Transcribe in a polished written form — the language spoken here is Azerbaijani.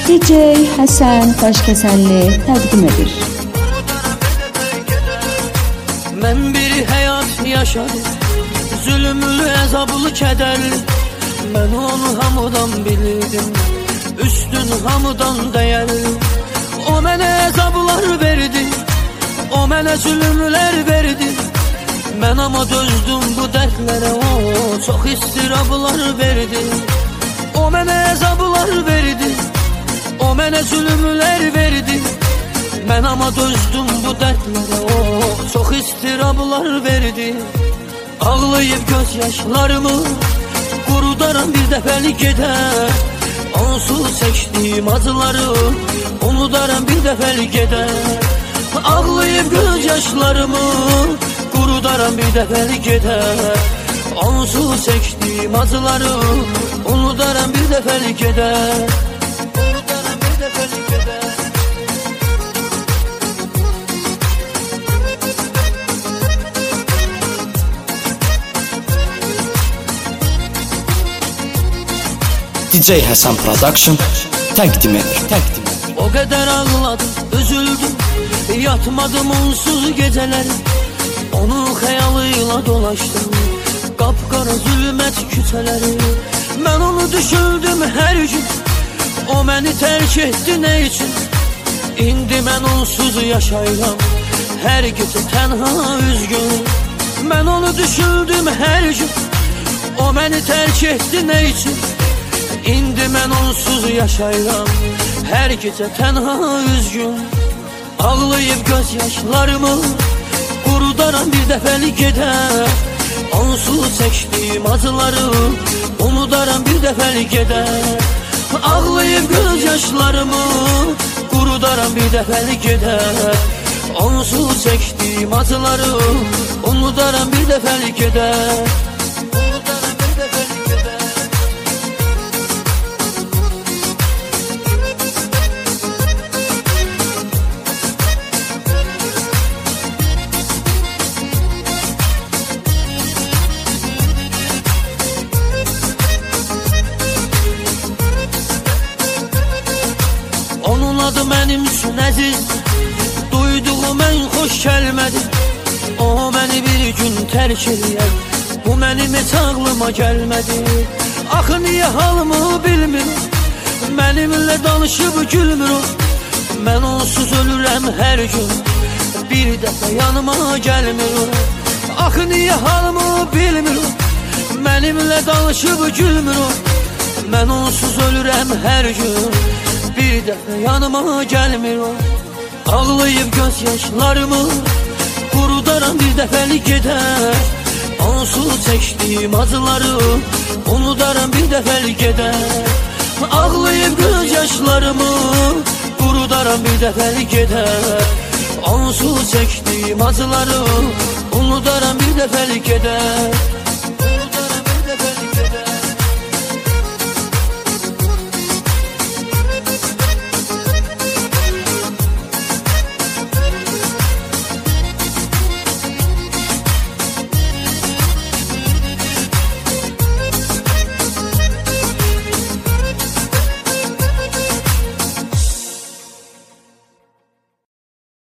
DJ Həsən Daşkəsənli təqdim edir. Mən bir həyat yaşadım, zülümlü, əzablı, kədərli. Mən onu hamıdan bilirdim, üstün hamıdan dəyərli. O mənə əzablar verdi, o mənə zülümlər verdi. Mən ama dözdüm bu dərdlərə, o çox istirablar verdi. O mənə əzablar verdi, o mənə zülümlər verdi. Mən ama dözdüm bu dərdlərə, o çox istirablar verdi. Ağlayıb göz yaşlarımı qurudaram bir dəfəlik gedər. Onsuz çəkdiyim acıları unudaram bir dəfəlik gedər. Ağlayıb göz yaşlarımı qurudaram bir dəfəlik gedər. Onsuz çəkdiyim acıları unudaram bir dəfəlik gedər. Unudaram bir dəfəlik gedər. DJ Həsən Production təqdim edir. O qədər ağladım, üzüldüm, yatmadım onsuz gecələri. Onun xəyalıyla dolaşdım, qapqara zülmət küçələri. Mən onu düşündüm hər gün, o məni tərk etdi nə üçün? İndi mən onsuz yaşayıram, hər gecə tənha üzgün. Mən onu düşündüm hər gün, o məni tərk etdi nə üçün? İndi mən onsuz yaşayıram, hər gecə tənha üzgün. Ağlayıb göz yaşlarımı qurudaram bir dəfəlik gedər. Onsuz çəkdiyim acıları unudaram bir dəfəlik gedər. Ağlayıb göz yaşlarımı qurudaram bir dəfəlik gedər. Onsuz çəkdiyim acıları unudaram bir dəfəlik gedər. Unudaram bir dəfəlik gedər. Onun adı mənim üçün əziz, duyduğum ən xoş kəlmədir. O məni bir gün tərk eləyər, bu mənim heç ağlıma gəlmədi. Axı niyə halımı bilmir, mənimlə danışıb gülmür o. Mən onsuz ölürəm hər gün, bir dəfə yanıma gəlmir o. Axı niyə halımı bilmir o, mənimlə danışıb gülmür o. Mən onsuz ölürəm hər gün, bir dəfə yanıma gəlmir o. Ağlayıb göz yaşlarımı qurudaram bir dəfəlik gedər. Onsuz çəkdiyim acıları unudaram bir dəfəlik gedər. Ağlayıb göz yaşlarımı qurudaram bir dəfəlik gedər. Onsuz çəkdiyim acıları unudaram bir dəfəlik gedər.